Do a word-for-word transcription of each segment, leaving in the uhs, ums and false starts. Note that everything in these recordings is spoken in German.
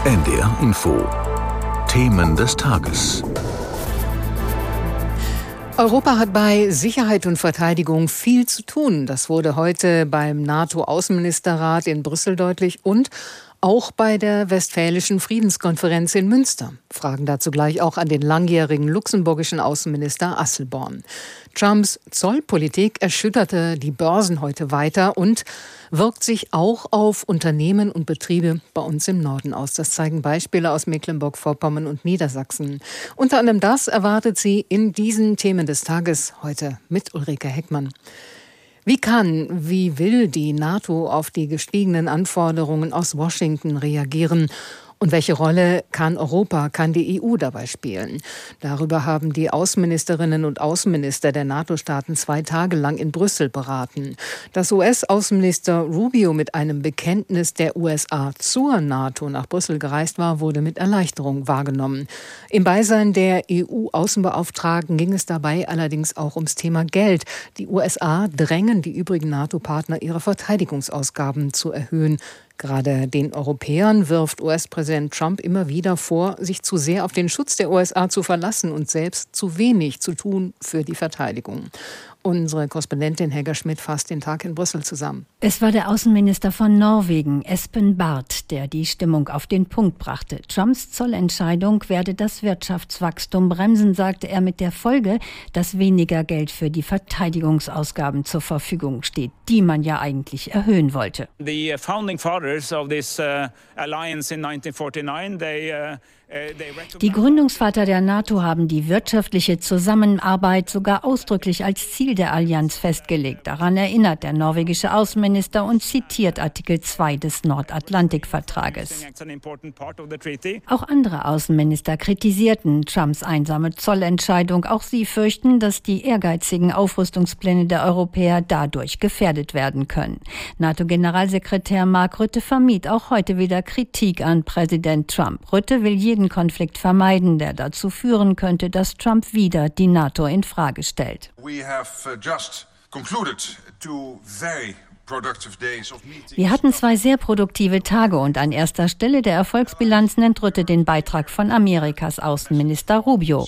N D R Info. Themen des Tages. Europa hat bei Sicherheit und Verteidigung viel zu tun. Das wurde heute beim NATO-Außenministerrat in Brüssel deutlich und auch bei der Westfälischen Friedenskonferenz in Münster. Fragen dazu gleich auch an den langjährigen luxemburgischen Außenminister Asselborn. Trumps Zollpolitik erschütterte die Börsen heute weiter und wirkt sich auch auf Unternehmen und Betriebe bei uns im Norden aus. Das zeigen Beispiele aus Mecklenburg-Vorpommern und Niedersachsen. Unter anderem das erwartet sie in diesen Themen des Tages heute mit Ulrike Heckmann. Wie kann, wie will die NATO auf die gestiegenen Anforderungen aus Washington reagieren? Und welche Rolle kann Europa, kann die E U dabei spielen? Darüber haben die Außenministerinnen und Außenminister der NATO-Staaten zwei Tage lang in Brüssel beraten. Dass U S-Außenminister Rubio mit einem Bekenntnis der U S A zur NATO nach Brüssel gereist war, wurde mit Erleichterung wahrgenommen. Im Beisein der E U-Außenbeauftragten ging es dabei allerdings auch ums Thema Geld. Die U S A drängen die übrigen NATO-Partner, ihre Verteidigungsausgaben zu erhöhen. Gerade den Europäern wirft U S-Präsident Trump immer wieder vor, sich zu sehr auf den Schutz der U S A zu verlassen und selbst zu wenig zu tun für die Verteidigung. Unsere Korrespondentin Helga Schmidt fasst den Tag in Brüssel zusammen. Es war der Außenminister von Norwegen, Espen Barth, der die Stimmung auf den Punkt brachte. Trumps Zollentscheidung werde das Wirtschaftswachstum bremsen, sagte er, mit der Folge, dass weniger Geld für die Verteidigungsausgaben zur Verfügung steht, die man ja eigentlich erhöhen wollte. The founding fathers of this uh, alliance in nineteen forty-nine, they uh Die Gründungsväter der NATO haben die wirtschaftliche Zusammenarbeit sogar ausdrücklich als Ziel der Allianz festgelegt. Daran erinnert der norwegische Außenminister und zitiert Artikel zwei des Nordatlantikvertrages. Auch andere Außenminister kritisierten Trumps einsame Zollentscheidung. Auch sie fürchten, dass die ehrgeizigen Aufrüstungspläne der Europäer dadurch gefährdet werden können. NATO-Generalsekretär Mark Rutte vermied auch heute wieder Kritik an Präsident Trump. Rutte will jeden Konflikt vermeiden, der dazu führen könnte, dass Trump wieder die NATO in Frage stellt. We have just concluded two very Wir hatten zwei sehr produktive Tage und an erster Stelle der Erfolgsbilanz nennt Rutte den Beitrag von Amerikas Außenminister Rubio.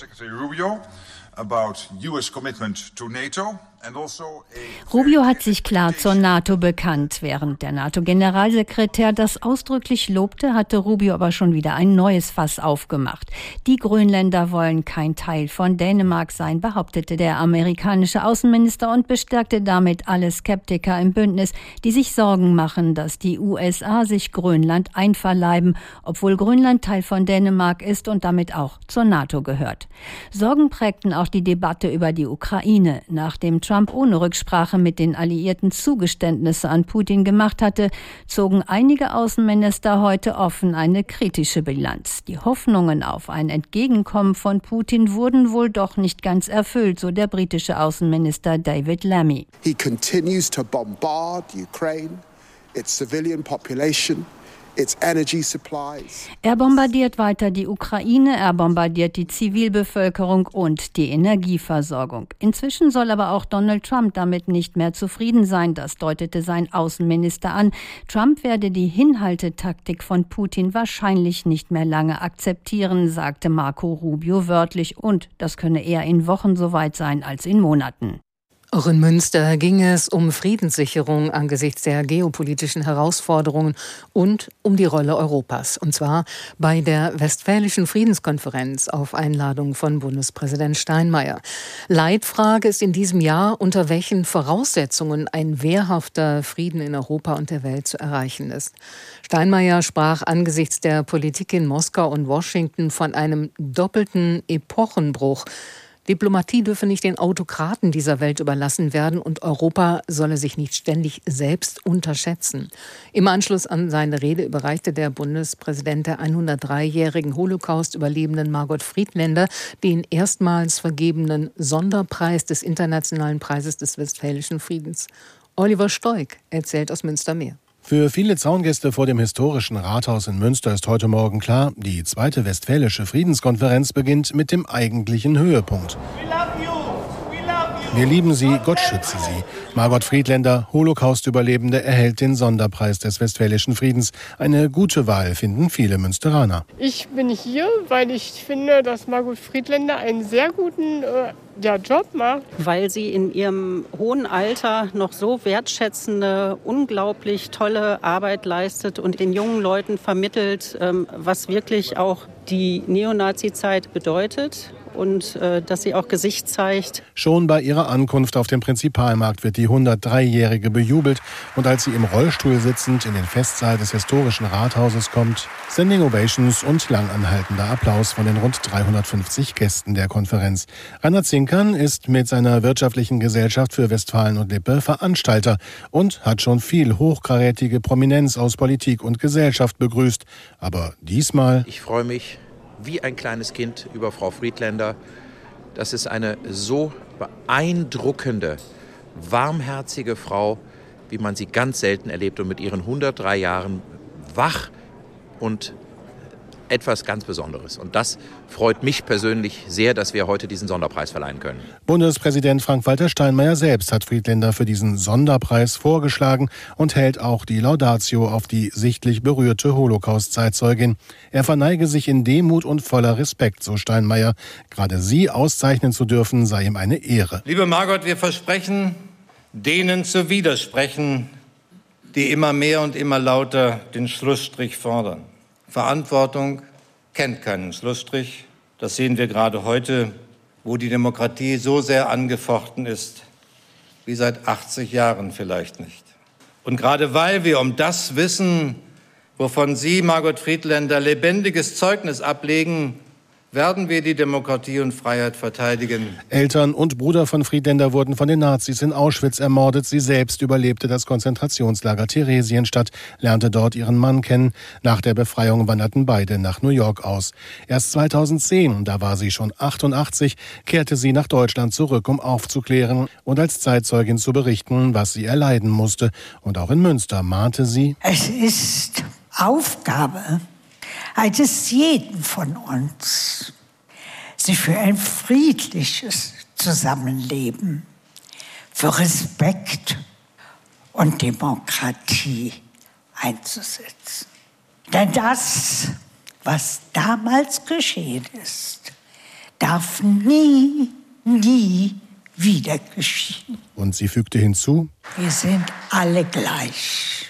Rubio hat sich klar zur NATO bekannt. Während der NATO-Generalsekretär das ausdrücklich lobte, hatte Rubio aber schon wieder ein neues Fass aufgemacht. Die Grönländer wollen kein Teil von Dänemark sein, behauptete der amerikanische Außenminister und bestärkte damit alle Skeptiker im Bündnis, die sich Sorgen machen, dass die U S A sich Grönland einverleiben, obwohl Grönland Teil von Dänemark ist und damit auch zur NATO gehört. Sorgen prägten auch die Debatte über die Ukraine. Nachdem Trump ohne Rücksprache mit den Alliierten Zugeständnisse an Putin gemacht hatte, zogen einige Außenminister heute offen eine kritische Bilanz. Die Hoffnungen auf ein Entgegenkommen von Putin wurden wohl doch nicht ganz erfüllt, so der britische Außenminister David Lammy. He continues to bombard Ukraine, its civilian population. Er bombardiert weiter die Ukraine, er bombardiert die Zivilbevölkerung und die Energieversorgung. Inzwischen soll aber auch Donald Trump damit nicht mehr zufrieden sein, das deutete sein Außenminister an. Trump werde die Hinhaltetaktik von Putin wahrscheinlich nicht mehr lange akzeptieren, sagte Marco Rubio wörtlich, und das könne eher in Wochen so weit sein als in Monaten. Auch in Münster ging es um Friedenssicherung angesichts der geopolitischen Herausforderungen und um die Rolle Europas. Und zwar bei der Westfälischen Friedenskonferenz auf Einladung von Bundespräsident Steinmeier. Leitfrage ist in diesem Jahr, unter welchen Voraussetzungen ein wehrhafter Frieden in Europa und der Welt zu erreichen ist. Steinmeier sprach angesichts der Politik in Moskau und Washington von einem doppelten Epochenbruch. Diplomatie dürfe nicht den Autokraten dieser Welt überlassen werden und Europa solle sich nicht ständig selbst unterschätzen. Im Anschluss an seine Rede überreichte der Bundespräsident der hundertdreijährigen Holocaust-Überlebenden Margot Friedländer den erstmals vergebenen Sonderpreis des Internationalen Preises des Westfälischen Friedens. Oliver Stoik erzählt aus Münster mehr. Für viele Zaungäste vor dem historischen Rathaus in Münster ist heute Morgen klar, die zweite Westfälische Friedenskonferenz beginnt mit dem eigentlichen Höhepunkt. Wir lieben sie, Gott schütze sie. Margot Friedländer, Holocaust-Überlebende, erhält den Sonderpreis des Westfälischen Friedens. Eine gute Wahl, finden viele Münsteraner. Ich bin hier, weil ich finde, dass Margot Friedländer einen sehr guten äh, ja, Job macht. Weil sie in ihrem hohen Alter noch so wertschätzende, unglaublich tolle Arbeit leistet und den jungen Leuten vermittelt, ähm, was wirklich auch die Neonazi-Zeit bedeutet. Und äh, dass sie auch Gesicht zeigt. Schon bei ihrer Ankunft auf dem Prinzipalmarkt wird die hundertdreijährige bejubelt. Und als sie im Rollstuhl sitzend in den Festsaal des historischen Rathauses kommt, Standing Ovations und langanhaltender Applaus von den rund dreihundertfünfzig Gästen der Konferenz. Rainer Zinkern ist mit seiner Wirtschaftlichen Gesellschaft für Westfalen und Lippe Veranstalter und hat schon viel hochkarätige Prominenz aus Politik und Gesellschaft begrüßt. Aber diesmal... Ich freue mich wie ein kleines Kind über Frau Friedländer. Das ist eine so beeindruckende, warmherzige Frau, wie man sie ganz selten erlebt und mit ihren hundertdrei Jahren wach und etwas ganz Besonderes. Und das freut mich persönlich sehr, dass wir heute diesen Sonderpreis verleihen können. Bundespräsident Frank-Walter Steinmeier selbst hat Friedländer für diesen Sonderpreis vorgeschlagen und hält auch die Laudatio auf die sichtlich berührte Holocaust-Zeitzeugin. Er verneige sich in Demut und voller Respekt, so Steinmeier. Gerade sie auszeichnen zu dürfen, sei ihm eine Ehre. Liebe Margot, wir versprechen, denen zu widersprechen, die immer mehr und immer lauter den Schlussstrich fordern. Verantwortung kennt keinen Schlussstrich. Das sehen wir gerade heute, wo die Demokratie so sehr angefochten ist, wie seit achtzig Jahren vielleicht nicht. Und gerade weil wir um das wissen, wovon Sie, Margot Friedländer, lebendiges Zeugnis ablegen, werden wir die Demokratie und Freiheit verteidigen. Eltern und Bruder von Friedländer wurden von den Nazis in Auschwitz ermordet. Sie selbst überlebte das Konzentrationslager Theresienstadt, lernte dort ihren Mann kennen. Nach der Befreiung wanderten beide nach New York aus. Erst zweitausendzehn, da war sie schon achtundachtzig, kehrte sie nach Deutschland zurück, um aufzuklären und als Zeitzeugin zu berichten, was sie erleiden musste. Und auch in Münster mahnte sie: Es ist Aufgabe eines jeden von uns, sich für ein friedliches Zusammenleben, für Respekt und Demokratie einzusetzen. Denn das, was damals geschehen ist, darf nie, nie wieder geschehen. Und sie fügte hinzu: Wir sind alle gleich,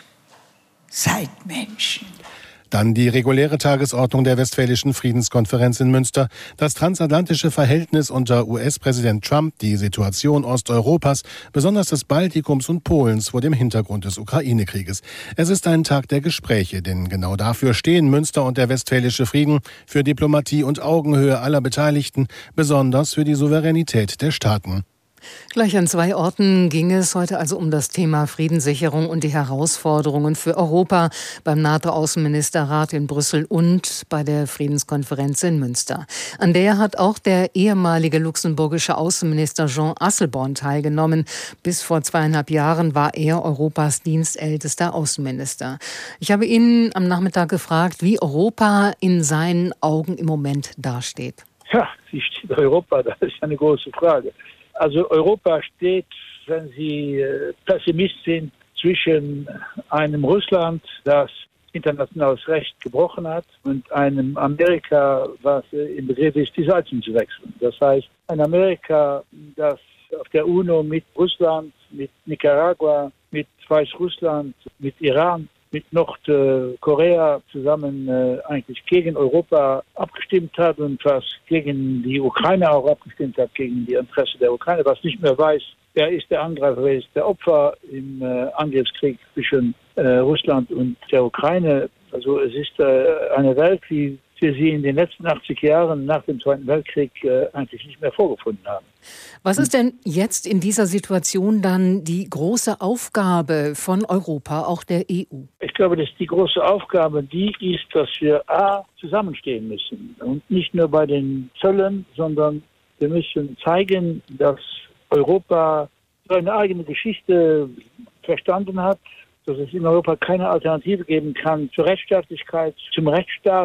seid Menschen. Dann die reguläre Tagesordnung der Westfälischen Friedenskonferenz in Münster, das transatlantische Verhältnis unter U S-Präsident Trump, die Situation Osteuropas, besonders des Baltikums und Polens vor dem Hintergrund des Ukraine-Krieges. Es ist ein Tag der Gespräche, denn genau dafür stehen Münster und der Westfälische Frieden, für Diplomatie und Augenhöhe aller Beteiligten, besonders für die Souveränität der Staaten. Gleich an zwei Orten ging es heute also um das Thema Friedenssicherung und die Herausforderungen für Europa beim NATO-Außenministerrat in Brüssel und bei der Friedenskonferenz in Münster. An der hat auch der ehemalige luxemburgische Außenminister Jean Asselborn teilgenommen. Bis vor zweieinhalb Jahren war er Europas dienstältester Außenminister. Ich habe ihn am Nachmittag gefragt, wie Europa in seinen Augen im Moment dasteht. Ja, wie steht Europa? Das ist eine große Frage. Also Europa steht, wenn Sie Pessimist sind, zwischen einem Russland, das internationales Recht gebrochen hat, und einem Amerika, was im Begriff ist, die Seiten zu wechseln. Das heißt, ein Amerika, das auf der UNO mit Russland, mit Nicaragua, mit Weißrussland, mit Iran, mit Nordkorea zusammen äh, eigentlich gegen Europa abgestimmt hat und was gegen die Ukraine auch abgestimmt hat, gegen die Interessen der Ukraine, was nicht mehr weiß, wer ist der Angreifer, wer ist der Opfer im äh, Angriffskrieg zwischen äh, Russland und der Ukraine. Also es ist äh, eine Welt, wie wir sie in den letzten achtzig Jahren nach dem Zweiten Weltkrieg äh, eigentlich nicht mehr vorgefunden haben. Was ist denn jetzt in dieser Situation dann die große Aufgabe von Europa, auch der E U? Ich glaube, dass die große Aufgabe die ist, dass wir A, zusammenstehen müssen. Und nicht nur bei den Zöllen, sondern wir müssen zeigen, dass Europa seine eigene Geschichte verstanden hat, dass es in Europa keine Alternative geben kann zur Rechtsstaatlichkeit, zum Rechtsstaat.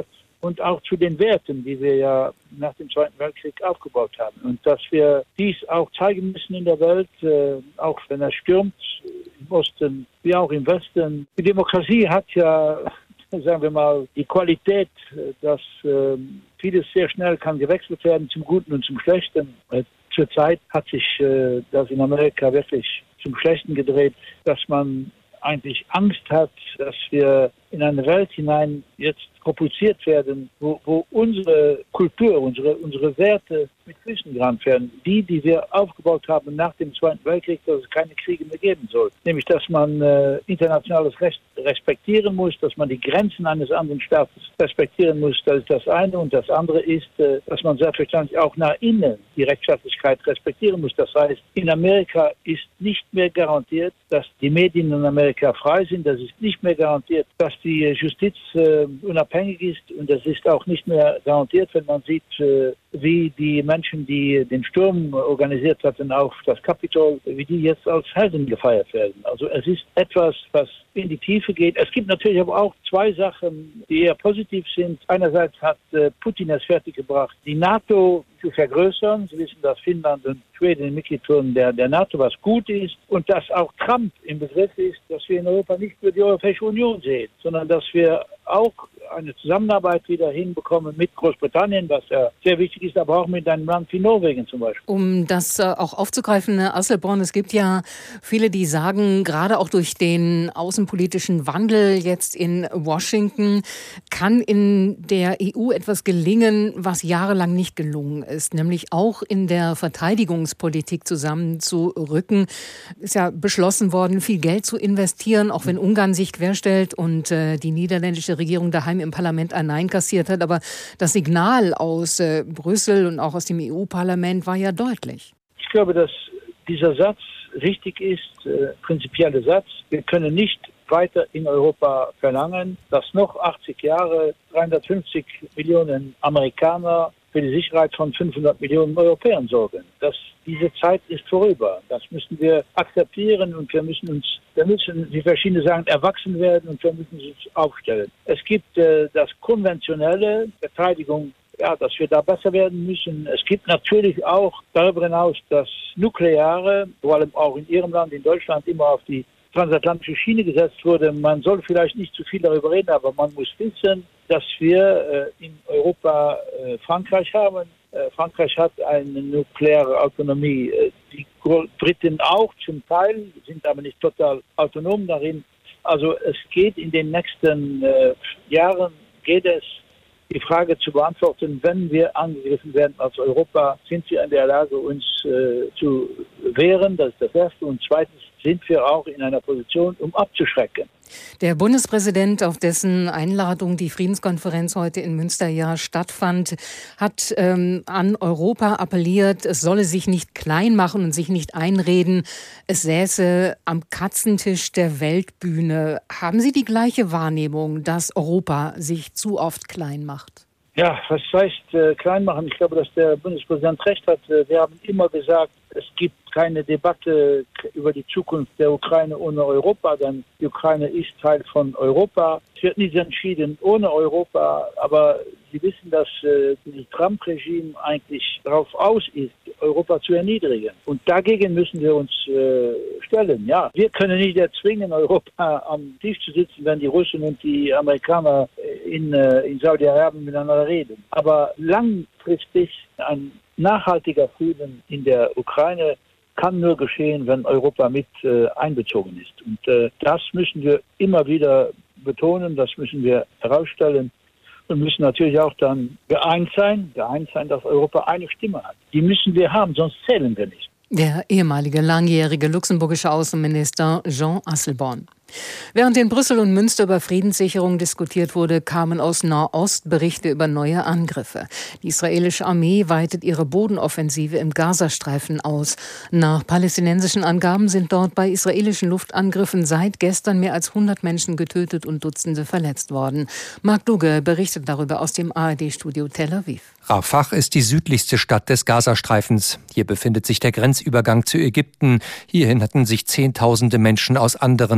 und auch zu den Werten, die wir ja nach dem Zweiten Weltkrieg aufgebaut haben. Und dass wir dies auch zeigen müssen in der Welt, äh, auch wenn es stürmt, im Osten wie auch im Westen. Die Demokratie hat ja, sagen wir mal, die Qualität, dass äh, vieles sehr schnell kann gewechselt werden zum Guten und zum Schlechten. Äh, zurzeit hat sich äh, das in Amerika wirklich zum Schlechten gedreht, dass man eigentlich Angst hat, dass wir in eine Welt hinein jetzt provoziert werden, wo, wo unsere Kultur, unsere, unsere Werte mit Füßen gerammt werden. Die, die wir aufgebaut haben nach dem Zweiten Weltkrieg, dass es keine Kriege mehr geben soll. Nämlich, dass man äh, internationales Recht respektieren muss, dass man die Grenzen eines anderen Staates respektieren muss. Das ist das eine. Und das andere ist, äh, dass man selbstverständlich auch nach innen die Rechtsstaatlichkeit respektieren muss. Das heißt, in Amerika ist nicht mehr garantiert, dass die Medien in Amerika frei sind. Das ist nicht mehr garantiert, dass die Justiz äh, unabhängig ist. Und das ist auch nicht mehr garantiert, wenn man sieht, äh, wie die Menschen, die den Sturm organisiert hatten auf das Kapitol, wie die jetzt als Helden gefeiert werden. Also es ist etwas, was in die Tiefe geht. Es gibt natürlich aber auch zwei Sachen, die eher positiv sind. Einerseits hat äh, Putin es fertiggebracht, die NATO zu vergrößern. Sie wissen, dass Finnland und Schweden Mitglied wurden der, der NATO, was gut ist. Und dass auch Trump im Begriff ist, dass wir in Europa nicht nur die Europäische Union sehen, sondern dass wir auch eine Zusammenarbeit wieder hinbekommen mit Großbritannien, was ja sehr wichtig ist, aber auch mit einem Land wie Norwegen zum Beispiel. Um das äh, auch aufzugreifen, Herr Asselborn, es gibt ja viele, die sagen, gerade auch durch den außenpolitischen Wandel jetzt in Washington kann in der E U etwas gelingen, was jahrelang nicht gelungen ist, nämlich auch in der Verteidigungspolitik zusammenzurücken. Ist ja beschlossen worden, viel Geld zu investieren, auch wenn Ungarn sich querstellt und äh, die niederländische Regierung daheim im Parlament ein Nein kassiert hat. Aber das Signal aus äh, Brüssel und auch aus dem E U-Parlament war ja deutlich. Ich glaube, dass dieser Satz richtig ist, äh, prinzipieller Satz. Wir können nicht weiter in Europa verlangen, dass noch achtzig Jahre dreihundertfünfzig Millionen Amerikaner für die Sicherheit von fünfhundert Millionen Europäern sorgen. Das, diese Zeit ist vorüber. Das müssen wir akzeptieren und wir müssen uns, wir müssen, wie verschiedene sagen, erwachsen werden und wir müssen uns aufstellen. Es gibt äh, das konventionelle Verteidigung, ja, dass wir da besser werden müssen. Es gibt natürlich auch darüber hinaus das Nukleare, vor allem auch in Ihrem Land, in Deutschland, immer auf die transatlantische Schiene gesetzt wurde. Man soll vielleicht nicht zu viel darüber reden, aber man muss wissen, dass wir äh, in Europa äh, Frankreich haben. Äh, Frankreich hat eine nukleare Autonomie. Äh, die Briten auch zum Teil, sind aber nicht total autonom darin. Also es geht in den nächsten äh, Jahren, geht es, die Frage zu beantworten, wenn wir angegriffen werden als Europa, sind wir in der Lage, uns äh, zu wehren. Das ist das Erste. Und zweitens sind wir auch in einer Position, um abzuschrecken. Der Bundespräsident, auf dessen Einladung die Friedenskonferenz heute in Münster ja stattfand, hat ähm, an Europa appelliert, es solle sich nicht klein machen und sich nicht einreden, es säße am Katzentisch der Weltbühne. Haben Sie die gleiche Wahrnehmung, dass Europa sich zu oft klein macht? Ja, was heißt äh, klein machen? Ich glaube, dass der Bundespräsident recht hat. Wir haben immer gesagt, es gibt keine Debatte über die Zukunft der Ukraine ohne Europa, denn die Ukraine ist Teil von Europa. Es wird nicht entschieden ohne Europa, aber Sie wissen, dass äh, das Trump-Regime eigentlich darauf aus ist, Europa zu erniedrigen. Und dagegen müssen wir uns äh, stellen. Ja, wir können nicht erzwingen, Europa am Tisch zu sitzen, wenn die Russen und die Amerikaner in, äh, in Saudi-Arabien miteinander reden. Aber langfristig ein nachhaltiger Frieden in der Ukraine kann nur geschehen, wenn Europa mit äh, einbezogen ist. Und äh, das müssen wir immer wieder betonen, das müssen wir herausstellen. Wir müssen natürlich auch dann geeint sein, geeint sein, dass Europa eine Stimme hat. Die müssen wir haben, sonst zählen wir nicht. Der ehemalige langjährige luxemburgische Außenminister Jean Asselborn. Während in Brüssel und Münster über Friedenssicherung diskutiert wurde, kamen aus Nahost Berichte über neue Angriffe. Die israelische Armee weitet ihre Bodenoffensive im Gazastreifen aus. Nach palästinensischen Angaben sind dort bei israelischen Luftangriffen seit gestern mehr als hundert Menschen getötet und Dutzende verletzt worden. Marc Dugge berichtet darüber aus dem A R D-Studio Tel Aviv. Rafah ist die südlichste Stadt des Gazastreifens. Hier befindet sich der Grenzübergang zu Ägypten. Hierhin hatten sich Zehntausende Menschen aus anderen umkämpften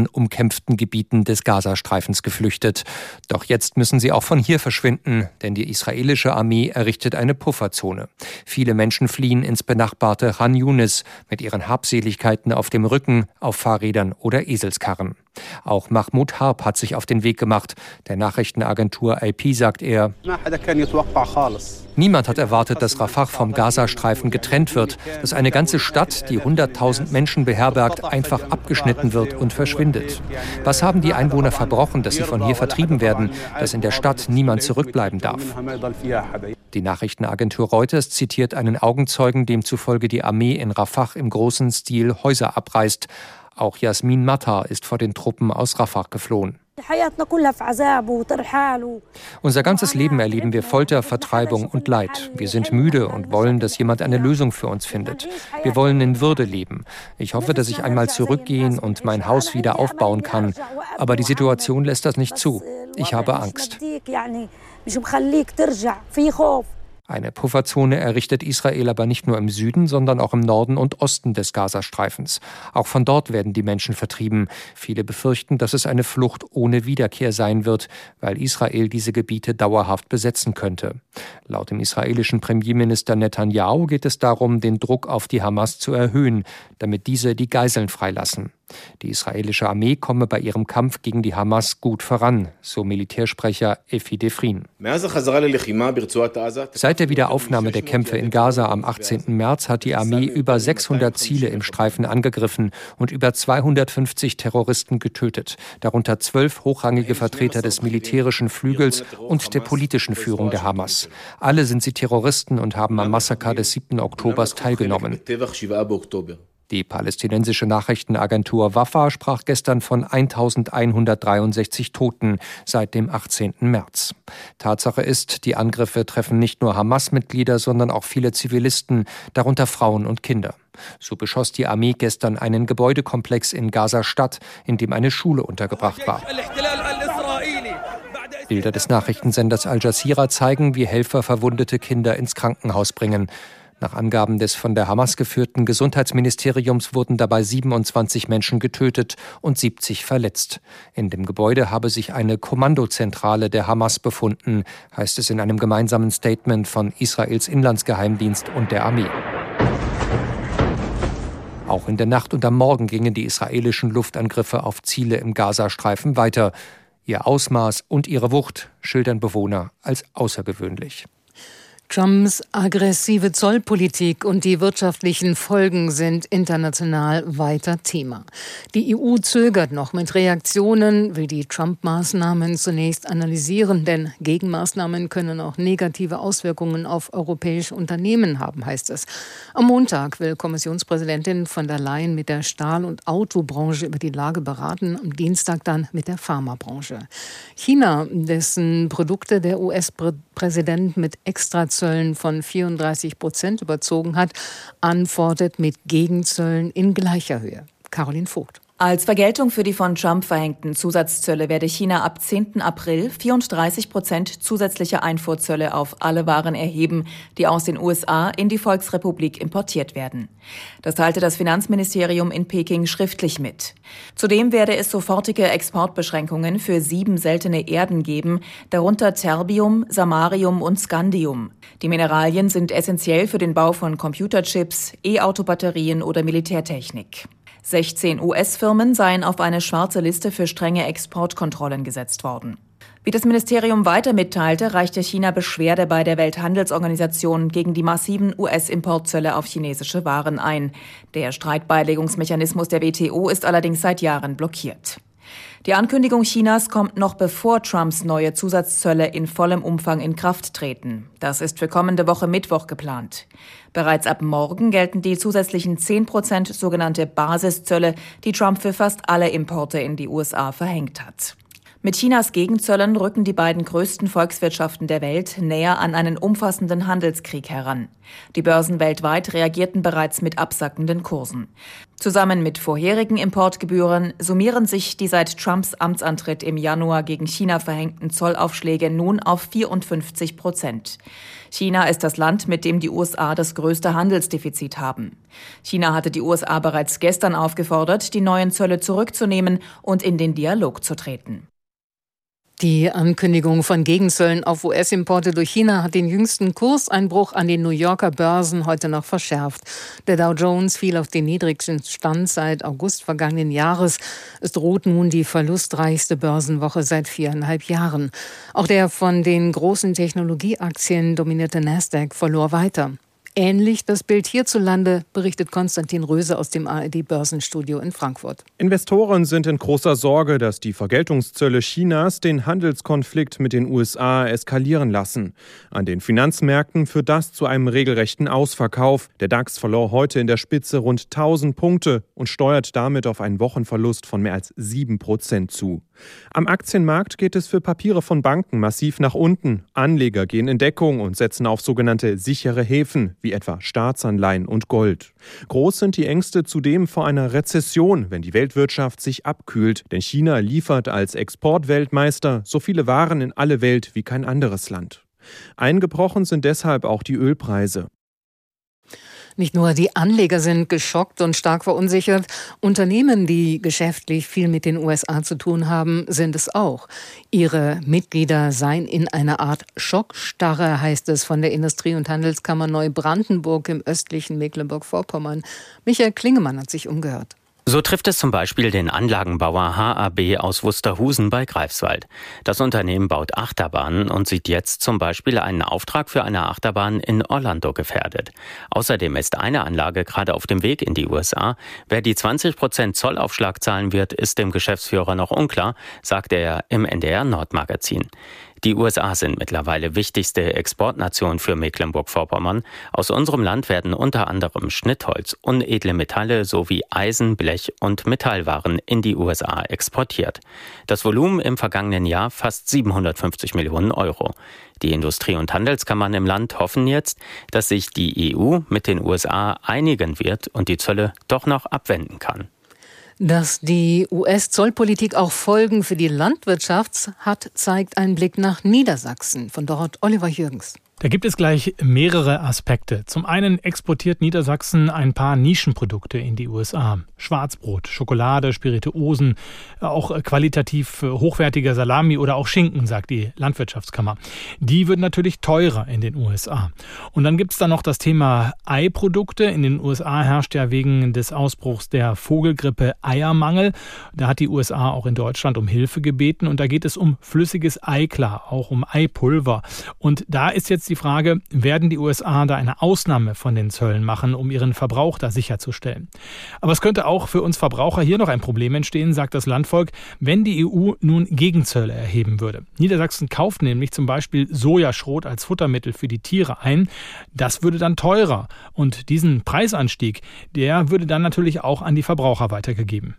umkämpften Gebieten des Gazastreifens geflüchtet. Doch jetzt müssen sie auch von hier verschwinden, denn die israelische Armee errichtet eine Pufferzone. Viele Menschen fliehen ins benachbarte Khan Yunis mit ihren Habseligkeiten auf dem Rücken, auf Fahrrädern oder Eselskarren. Auch Mahmoud Harb hat sich auf den Weg gemacht. Der Nachrichtenagentur A P sagt er: Niemand hat erwartet, dass Rafah vom Gazastreifen getrennt wird, dass eine ganze Stadt, die hunderttausend Menschen beherbergt, einfach abgeschnitten wird und verschwindet. Was haben die Einwohner verbrochen, dass sie von hier vertrieben werden, dass in der Stadt niemand zurückbleiben darf? Die Nachrichtenagentur Reuters zitiert einen Augenzeugen, demzufolge die Armee in Rafah im großen Stil Häuser abreißt. Auch Jasmin Mattar ist vor den Truppen aus Rafah geflohen. Unser ganzes Leben erleben wir Folter, Vertreibung und Leid. Wir sind müde und wollen, dass jemand eine Lösung für uns findet. Wir wollen in Würde leben. Ich hoffe, dass ich einmal zurückgehen und mein Haus wieder aufbauen kann. Aber die Situation lässt das nicht zu. Ich habe Angst. Eine Pufferzone errichtet Israel aber nicht nur im Süden, sondern auch im Norden und Osten des Gazastreifens. Auch von dort werden die Menschen vertrieben. Viele befürchten, dass es eine Flucht ohne Wiederkehr sein wird, weil Israel diese Gebiete dauerhaft besetzen könnte. Laut dem israelischen Premierminister Netanyahu geht es darum, den Druck auf die Hamas zu erhöhen, damit diese die Geiseln freilassen. Die israelische Armee komme bei ihrem Kampf gegen die Hamas gut voran, so Militärsprecher Effi Defrin. Seit der Wiederaufnahme der Kämpfe in Gaza am achtzehnten März hat die Armee über sechshundert Ziele im Streifen angegriffen und über zweihundertfünfzig Terroristen getötet, darunter zwölf hochrangige Vertreter des militärischen Flügels und der politischen Führung der Hamas. Alle sind sie Terroristen und haben am Massaker des siebten Oktobers teilgenommen. Die palästinensische Nachrichtenagentur Wafa sprach gestern von eintausendeinhundertdreiundsechzig Toten seit dem achtzehnten März. Tatsache ist, die Angriffe treffen nicht nur Hamas-Mitglieder, sondern auch viele Zivilisten, darunter Frauen und Kinder. So beschoss die Armee gestern einen Gebäudekomplex in Gaza-Stadt, in dem eine Schule untergebracht war. Bilder des Nachrichtensenders Al Jazeera zeigen, wie Helfer verwundete Kinder ins Krankenhaus bringen. Nach Angaben des von der Hamas geführten Gesundheitsministeriums wurden dabei siebenundzwanzig Menschen getötet und siebzig verletzt. In dem Gebäude habe sich eine Kommandozentrale der Hamas befunden, heißt es in einem gemeinsamen Statement von Israels Inlandsgeheimdienst und der Armee. Auch in der Nacht und am Morgen gingen die israelischen Luftangriffe auf Ziele im Gazastreifen weiter. Ihr Ausmaß und ihre Wucht schildern Bewohner als außergewöhnlich. Trumps aggressive Zollpolitik und die wirtschaftlichen Folgen sind international weiter Thema. Die E U zögert noch mit Reaktionen, will die Trump-Maßnahmen zunächst analysieren, denn Gegenmaßnahmen können auch negative Auswirkungen auf europäische Unternehmen haben, heißt es. Am Montag will Kommissionspräsidentin von der Leyen mit der Stahl- und Autobranche über die Lage beraten, am Dienstag dann mit der Pharmabranche. China, dessen Produkte der U S-Präsident mit Extrazöllen von vierunddreißig Prozent überzogen hat, antwortet mit Gegenzöllen in gleicher Höhe. Caroline Vogt. Als Vergeltung für die von Trump verhängten Zusatzzölle werde China ab zehnten April vierunddreißig Prozent zusätzliche Einfuhrzölle auf alle Waren erheben, die aus den U S A in die Volksrepublik importiert werden. Das teilte das Finanzministerium in Peking schriftlich mit. Zudem werde es sofortige Exportbeschränkungen für sieben seltene Erden geben, darunter Terbium, Samarium und Scandium. Die Mineralien sind essentiell für den Bau von Computerchips, E-Auto-Batterien oder Militärtechnik. sechzehn U S-Firmen seien auf eine schwarze Liste für strenge Exportkontrollen gesetzt worden. Wie das Ministerium weiter mitteilte, reichte China Beschwerde bei der Welthandelsorganisation gegen die massiven U S-Importzölle auf chinesische Waren ein. Der Streitbeilegungsmechanismus der W T O ist allerdings seit Jahren blockiert. Die Ankündigung Chinas kommt noch bevor Trumps neue Zusatzzölle in vollem Umfang in Kraft treten. Das ist für kommende Woche Mittwoch geplant. Bereits ab morgen gelten die zusätzlichen zehn Prozent sogenannte Basiszölle, die Trump für fast alle Importe in die U S A verhängt hat. Mit Chinas Gegenzöllen rücken die beiden größten Volkswirtschaften der Welt näher an einen umfassenden Handelskrieg heran. Die Börsen weltweit reagierten bereits mit absackenden Kursen. Zusammen mit vorherigen Importgebühren summieren sich die seit Trumps Amtsantritt im Januar gegen China verhängten Zollaufschläge nun auf vierundfünfzig Prozent. China ist das Land, mit dem die U S A das größte Handelsdefizit haben. China hatte die U S A bereits gestern aufgefordert, die neuen Zölle zurückzunehmen und in den Dialog zu treten. Die Ankündigung von Gegenzöllen auf U S-Importe durch China hat den jüngsten Kurseinbruch an den New Yorker Börsen heute noch verschärft. Der Dow Jones fiel auf den niedrigsten Stand seit August vergangenen Jahres. Es droht nun die verlustreichste Börsenwoche seit viereinhalb Jahren. Auch der von den großen Technologieaktien dominierte Nasdaq verlor weiter. Ähnlich das Bild hierzulande, berichtet Konstantin Röse aus dem A R D-Börsenstudio in Frankfurt. Investoren sind in großer Sorge, dass die Vergeltungszölle Chinas den Handelskonflikt mit den U S A eskalieren lassen. An den Finanzmärkten führt das zu einem regelrechten Ausverkauf. Der DAX verlor heute in der Spitze rund tausend Punkte und steuert damit auf einen Wochenverlust von mehr als sieben Prozent zu. Am Aktienmarkt geht es für Papiere von Banken massiv nach unten. Anleger gehen in Deckung und setzen auf sogenannte sichere Häfen, wie etwa Staatsanleihen und Gold. Groß sind die Ängste zudem vor einer Rezession, wenn die Weltwirtschaft sich abkühlt. Denn China liefert als Exportweltmeister so viele Waren in alle Welt wie kein anderes Land. Eingebrochen sind deshalb auch die Ölpreise. Nicht nur die Anleger sind geschockt und stark verunsichert, Unternehmen, die geschäftlich viel mit den U S A zu tun haben, sind es auch. Ihre Mitglieder seien in einer Art Schockstarre, heißt es von der Industrie- und Handelskammer Neubrandenburg im östlichen Mecklenburg-Vorpommern. Michael Klingemann hat sich umgehört. So trifft es zum Beispiel den Anlagenbauer H A B aus Wusterhusen bei Greifswald. Das Unternehmen baut Achterbahnen und sieht jetzt zum Beispiel einen Auftrag für eine Achterbahn in Orlando gefährdet. Außerdem ist eine Anlage gerade auf dem Weg in die U S A. Wer die zwanzig Prozent Zollaufschlag zahlen wird, ist dem Geschäftsführer noch unklar, sagte er im N D R Nordmagazin. Die U S A sind mittlerweile wichtigste Exportnation für Mecklenburg-Vorpommern. Aus unserem Land werden unter anderem Schnittholz, unedle Metalle sowie Eisen, Blech und Metallwaren in die U S A exportiert. Das Volumen im vergangenen Jahr fast siebenhundertfünfzig Millionen Euro. Die Industrie- und Handelskammern im Land hoffen jetzt, dass sich die E U mit den U S A einigen wird und die Zölle doch noch abwenden kann. Dass die U S-Zollpolitik auch Folgen für die Landwirtschaft hat, zeigt ein Blick nach Niedersachsen. Von dort Oliver Jürgens. Da gibt es gleich mehrere Aspekte. Zum einen exportiert Niedersachsen ein paar Nischenprodukte in die U S A. Schwarzbrot, Schokolade, Spirituosen, auch qualitativ hochwertiger Salami oder auch Schinken, sagt die Landwirtschaftskammer. Die würden natürlich teurer in den U S A. Und dann gibt es da noch das Thema Eiprodukte. In den U S A herrscht ja wegen des Ausbruchs der Vogelgrippe Eiermangel. Da hat die U S A auch in Deutschland um Hilfe gebeten. Und da geht es um flüssiges Eiklar, auch um Eipulver. Und da ist jetzt die Frage, werden die U S A da eine Ausnahme von den Zöllen machen, um ihren Verbrauch da sicherzustellen? Aber es könnte auch für uns Verbraucher hier noch ein Problem entstehen, sagt das Landvolk, wenn die E U nun Gegenzölle erheben würde. Niedersachsen kauft nämlich zum Beispiel Sojaschrot als Futtermittel für die Tiere ein. Das würde dann teurer. Und diesen Preisanstieg, der würde dann natürlich auch an die Verbraucher weitergegeben.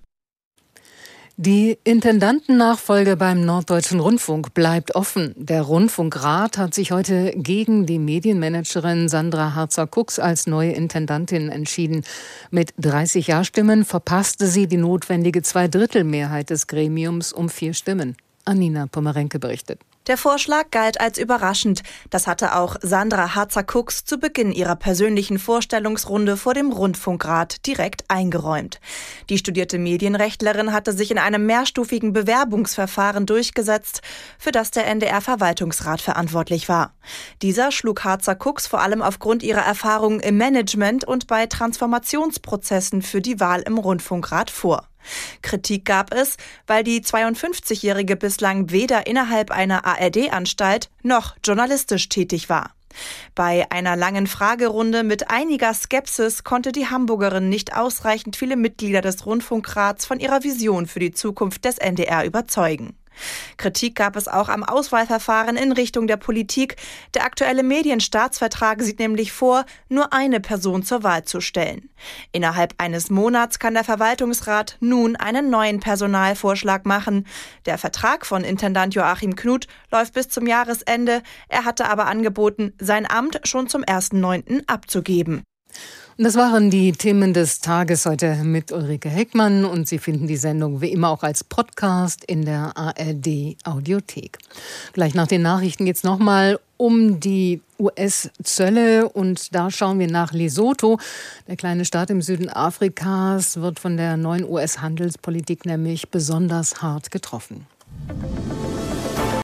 Die Intendantennachfolge beim Norddeutschen Rundfunk bleibt offen. Der Rundfunkrat hat sich heute gegen die Medienmanagerin Sandra Harzer-Kux als neue Intendantin entschieden. Mit dreißig Ja-Stimmen verpasste sie die notwendige Zweidrittelmehrheit des Gremiums um vier Stimmen. Anina Pomerenke berichtet. Der Vorschlag galt als überraschend. Das hatte auch Sandra Harzer-Kux zu Beginn ihrer persönlichen Vorstellungsrunde vor dem Rundfunkrat direkt eingeräumt. Die studierte Medienrechtlerin hatte sich in einem mehrstufigen Bewerbungsverfahren durchgesetzt, für das der N D R-Verwaltungsrat verantwortlich war. Dieser schlug Harzer-Kux vor allem aufgrund ihrer Erfahrung im Management und bei Transformationsprozessen für die Wahl im Rundfunkrat vor. Kritik gab es, weil die zweiundfünfzigjährige bislang weder innerhalb einer A R D-Anstalt noch journalistisch tätig war. Bei einer langen Fragerunde mit einiger Skepsis konnte die Hamburgerin nicht ausreichend viele Mitglieder des Rundfunkrats von ihrer Vision für die Zukunft des N D R überzeugen. Kritik gab es auch am Auswahlverfahren in Richtung der Politik. Der aktuelle Medienstaatsvertrag sieht nämlich vor, nur eine Person zur Wahl zu stellen. Innerhalb eines Monats kann der Verwaltungsrat nun einen neuen Personalvorschlag machen. Der Vertrag von Intendant Joachim Knut läuft bis zum Jahresende. Er hatte aber angeboten, sein Amt schon zum ersten neunten abzugeben. Und das waren die Themen des Tages heute mit Ulrike Heckmann. Und Sie finden die Sendung wie immer auch als Podcast in der A R D-Audiothek. Gleich nach den Nachrichten geht es nochmal um die U S-Zölle. Und da schauen wir nach Lesotho. Der kleine Staat im Süden Afrikas wird von der neuen U S-Handelspolitik nämlich besonders hart getroffen.